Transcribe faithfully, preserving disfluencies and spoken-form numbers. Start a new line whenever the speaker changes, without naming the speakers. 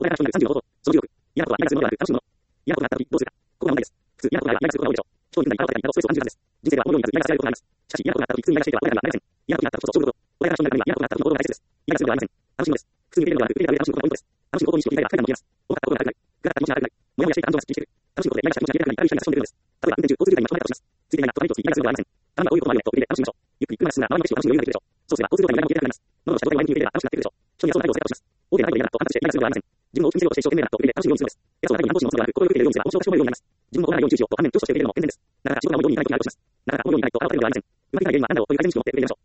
お題がさんじゅうの方法、そのじゅうろく。嫌なことは嫌がするものである。楽しむもの。嫌なことがあったとき、どうするか。ここが問題です。普通、嫌なことがあれば嫌がすることが多いでしょう。超人なり、パワーとかに、などストレスを感じるはずです。人生ではこのように嫌がすることがあります。しかし、嫌なことがあったとき、普通に嫌がしていれば、お題がなりません。嫌なことがあったらこそ、勝負こと。お題が人の中には嫌なことがあったときの行動が大切です。嫌がするのではありません。楽しむのです。普通に受けるのではなく、受け入れた上で楽しむことがポイントです。楽しむ方法に意識を切り替えれば、快感も消えます。多かったことが高くなり、ぐらった気持ちが悪くなり、もやもやしていた感情がすっきりしてくる。楽しむことで嫌がした気持ちが消えたからに、ある人にが潜んでいるのです。例えば、運転中、交通渋滞に巻き込まれたとします。ついていないなと何一つ嫌がするのではありません。たまにはこういうこともあるよねと受け入れて楽しみましょう。ゆっくりゆっくり前進んだら、周りの景色を楽しむ余裕ができるでしょう。そうすれば、交通状態の何も消えたくなります。喉の下状態を前向きに受け入れれば楽しくなってくるでしょう。人にはその態度を選択します。大手の態度で嫌だと反発して嫌がするのではありません。自分の大きく見せようとして一生懸命だと受け入れて楽しむようにするのです。偉そうな態度に反抗心を持つのではなく、心よく受け入れるようにすれば面白くしてもらえるようになります。自分も怒らないように注意しようと反面無視をして受け入れるのも健全です。なかなか自分が思うようにいかない時があるとします。なかなか思うようにいかないと改めるのではありません。うまくいかない原因は何だろうという改善意識を持って受け入れましょう。